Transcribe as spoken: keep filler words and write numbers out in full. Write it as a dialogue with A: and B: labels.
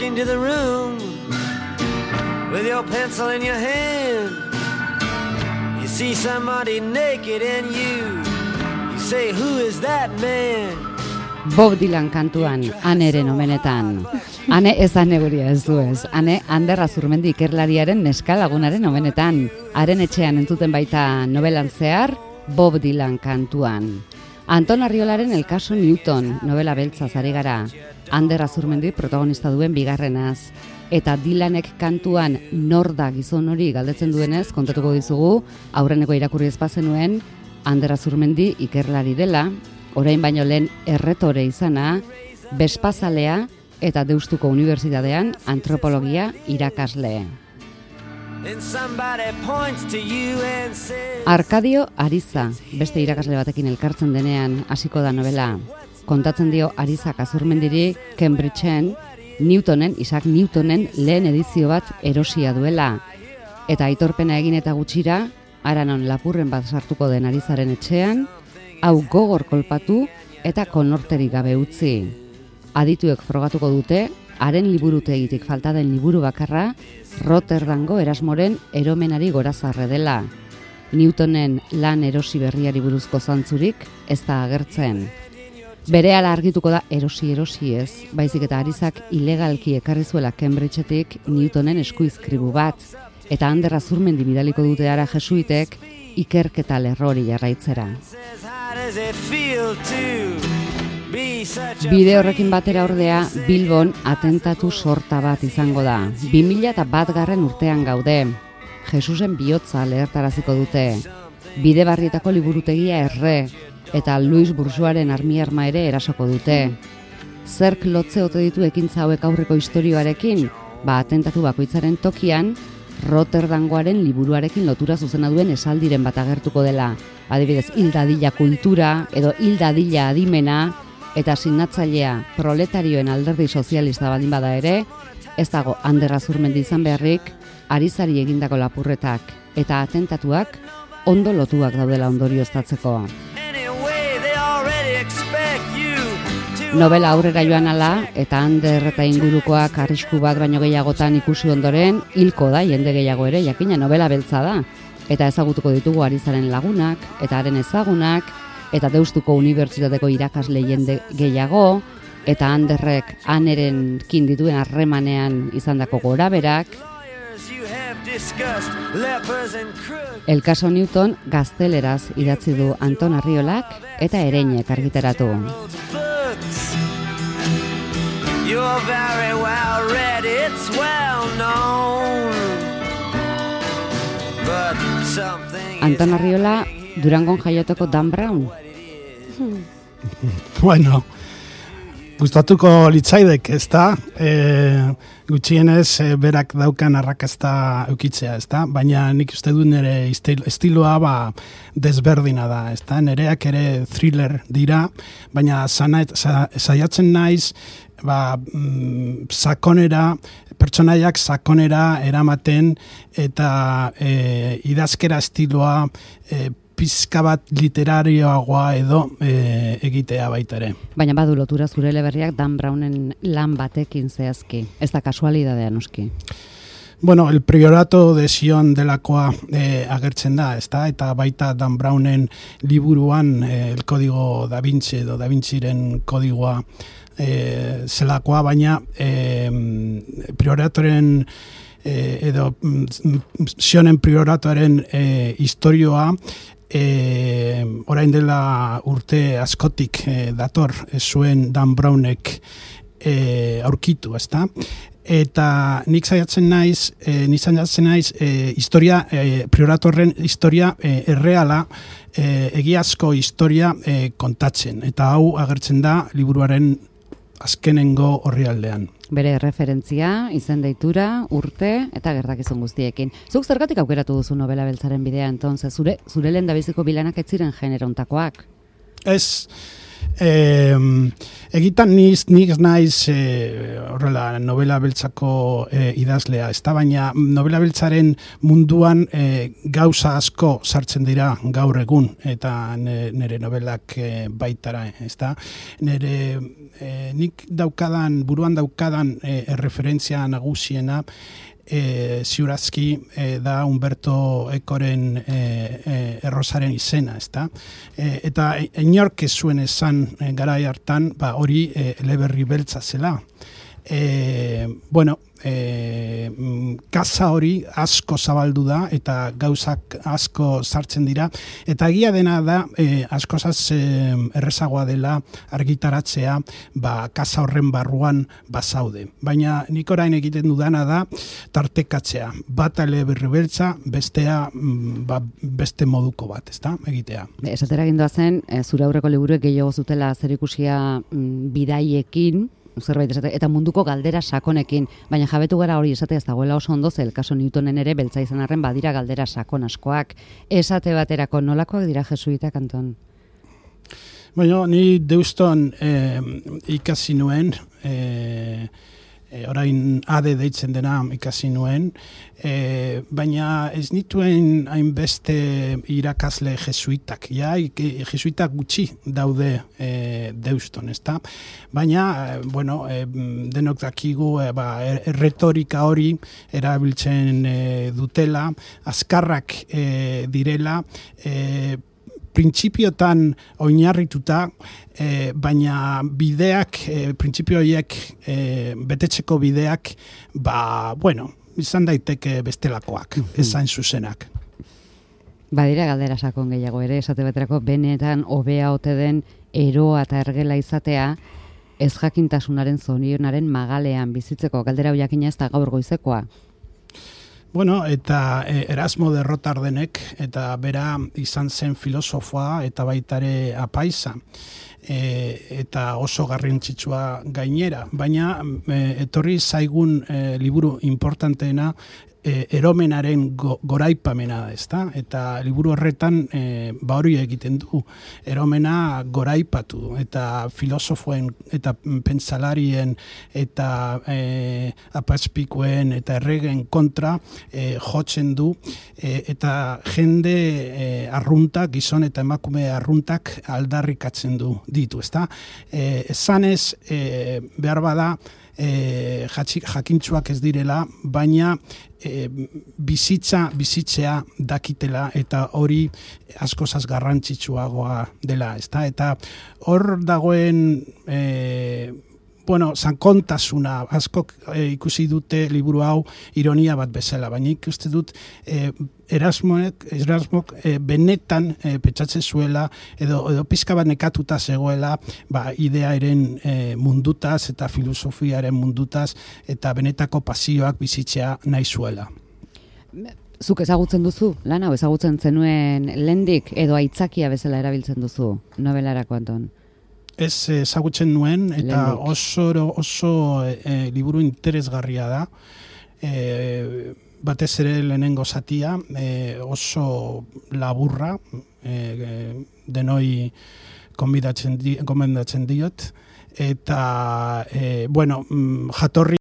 A: into the room with your pencil in your hand. You see somebody naked and you you say, who is that man?
B: Bob Dylan kantuan, Aneren omenetan. Ane ez ane guria ez du ez. Ane Ander Azurmendi ikerlariaren neska lagunaren omenetan. Haren etxean entzuten baita novelan zehar, Bob Dylan kantuan. Anton Arriolaren El caso Newton, novela beltzaz ari gara. Ander Azurmendi protagonista duen bigarrenaz. Eta Dylanek kantuan nor da gizon hori galdetzen duenez, kontatuko dizugu, aurreneko irakurri ez bazenuen, Ander Azurmendi ikerlari dela, orain baino lehen erretore izana, Bespazalea eta Deustuko Unibertsitatean antropologia irakasle. Arkadio Ariza, beste irakasle batekin elkartzen denean hasiko da novela. Kontatzen dio Arizak Azurmendiri Cambridgeen Newtonen, Isaac Newtonen lehen edizio bat erosia duela. Eta aitorpena egin eta gutxira, haranon lapurren bat sartuko den Arizaren etxean, hau gogor kolpatu eta konorterik gabe utzi. Adituek frogatuko dute, haren liburutegitik falta den liburu bakarra, Rotterdamgo Erasmoren eromenari gorazarre dela. Newtonen lan erosi berriari buruzko zantzurik ez da agertzen. Berehala argituko da erosi-erosi ez, baizik eta Arizak ilegalki ekarri zuela Cambridgeetik Newtonen eskuizkribu bat, eta Ander Azurmendi bidaliko dute ara jesuitek ikerketa lerrori jarraitzera. Bide horrekin batera ordea, Bilbon atentatu sorta bat izango da. bi mila bat garren urtean gaude. Jesusen bihotza lehertaraziko dute. Bide barrietako liburutegia erre, eta Luis Bourgeoisen armi-arma ere erasoko dute. Zerk lotze ote ditu ekintza hauek aurreko istorioarekin? Ba, atentatu bakoitzaren tokian, Rotterdamgoaren liburuarekin lotura zuzena duen esaldiren bat agertuko dela. Adibidez, hildadila kultura edo hildadila adimena, eta sinatzailea proletarioen alderdi sozialista baldin bada ere, ez dago Ander Azurmendi izan beharrik, Arizari egindako lapurretak eta atentatuak ondo lotuak daudela ondorioztatzeko. Novela aurrera joan ala, eta Ander eta ingurukoak arrisku bat baino gehiagotan ikusi ondoren, hilko da jende gehiago ere, jakina novela beltza da. Eta ezagutuko ditugu Arizaren lagunak, eta haren ezagunak, eta Deustuko Unibertsitateko irakasle jende gehiago, eta Anderrek Anerenkin dituen harremanean izandako goraberak. El caso Newton gazteleraz idatzi du Anton Arriolak eta Ereinek argitaratu. Anton Arriola Durangon jaioteko Dan Brown.
C: Bueno, gustatuko litzaidek, ezta? E, gutxienez e, berak daukan arrakasta eukitzea, ezta? Baina nik uste dut nire estiloa ba, desberdina da, ezta? Nereak ere thriller dira, baina saiatzen naiz ba, mm, sakonera, pertsonaiak sakonera eramaten eta e, idazkera estiloa e, pizka bat literarioagoa edo e, egitea baita ere.
B: Baina badu lotura zure eleberriak Dan Brownen lan batekin zehazki. Ez da kasualidadea noski.
C: Bueno, el priorato de Sion delakoa e, agertzen da, ezta? Eta baita Dan Brownen liburuan e, el kodigo Da Vinci edo Da Vinciren kodigoa e, zelakoa, baina e, prioratoren e, edo Sionen prioratoaren e, historioa E, orain dela urte askotik e, dator e, zuen Dan Brownek e, aurkitu, ezta? Eta nik saiatzen naiz, e, nik saiatzen naiz e, historia, e, prioratorren historia e, erreala, e, egiazko historia e, kontatzen. Eta hau agertzen da liburuaren azkenengo orrialdean.
B: Bere referentzia, izen deitura, urte eta gertakizun guztiekin. Zuk zergatik aukeratu duzu novela beltzaren bidea, entonces, zure, zure lehen da biziko bilanak ez ziren genero ontakoak?
C: Ez, E, egitan niz, niz naiz e, horrela novela beltzako e, idazlea, ez da, baina novela beltzaren munduan e, gauza asko sartzen dira gaur egun, eta nire novelak e, baitara, ez da. Nire e, nik daukadan, buruan daukadan e, referentzia nagusiena, E, ziurazki e, da Humberto Ecoren e, e, errosaren izena, ezta? E, eta inork ez zuen esan e, garai hartan, ba, hori e, eleberri beltza zela. E, bueno, e, kasa hori asko zabaldu da eta gauzak asko sartzen dira, eta egia dena da e, askozaz e, errezagoa dela argitaratzea ba, kasa horren barruan bazaude. Baina nik orain egiten dudana da tartekatzea, bat eleberri beltza, bestea ba, beste moduko bat, ezta, egitea.
B: Esatera gindoa zen, e, zure aurreko liburuek gehiago zutela zerikusia mm, bidaiekin, zerbait esate, eta munduko galdera sakonekin, baina jabetu gara hori esate ez dagoela oso ondo, zel kaso Newtonen ere beltza izan arren badira galdera sakon askoak. Esate baterako nolakoak dira jesuitak, Anton?
C: Bueno, ni Deuston eh, ikasi nuen, eh, E, orain ade deitzen dena ikasi nuen, e, baina ez nituen hainbeste irakasle jesuitak, ja, jesuitak gutxi daude e, Deuston, ezta? Baina, e, bueno, e, denok dakigu, e, ba, erretorika hori erabiltzen e, dutela, azkarrak e, direla, e, printzipiotan oinarrituta, e, baina bideak, e, printzipio horiek e, betetzeko bideak, ba, bueno, izan daiteke bestelakoak, ezain zuzenak.
B: Badira galdera sakon gehiago ere, esate baterako benetan hobea ote den eroa eta ergela izatea, ez jakintasunaren zonionaren magalean bizitzeko, galdera jakina ez da gaur goizekoa.
C: Bueno, eta e, Erasmo de Rotardenek, eta bera izan zen filosofoa eta baitare apaiza, e, eta oso garrantzitsua gainera. Baina e, etorri zaigun e, liburu importanteena e, eromenaren go, goraipamena, ezta? Eta liburu horretan e, ba hori egiten du, eromena goraipatu, eta filosofoen eta pentsalarien eta e, apazpikuen eta erregen kontra e, jotzen du, e, eta jende e, arruntak, gizon eta emakume arruntak aldarrikatzen du ditu, ezta? E, esanez, e, behar bada, E, jakintsuak ez direla, baina e, bizitza, bizitzea dakitela, eta hori askozaz garrantzitsuagoa dela, ezta? Eta hor dagoen e, bueno, zankontasuna, askok e, ikusi dute liburu hau ironia bat bezala, baina ikuste dut e, Erasmoek, Erasmok e, benetan e, pentsatzen zuela, edo, edo pizka bat nekatuta zegoela, ba, idearen e, mundutaz eta filosofiaren mundutaz, eta benetako pasioak bizitzea nahi zuela.
B: Zuk ezagutzen duzu, lan hau ezagutzen zenuen lendik, edo aitzakia bezala erabiltzen duzu novelarako, Anton?
C: Ez ezagutzen nuen, eta oso, oso e, liburu interesgarria da, e, batez ere lehenengo zatia, e, oso laburra, e, denoi konbidatzen di, konbidatzen diot, eta, e, bueno, jatorri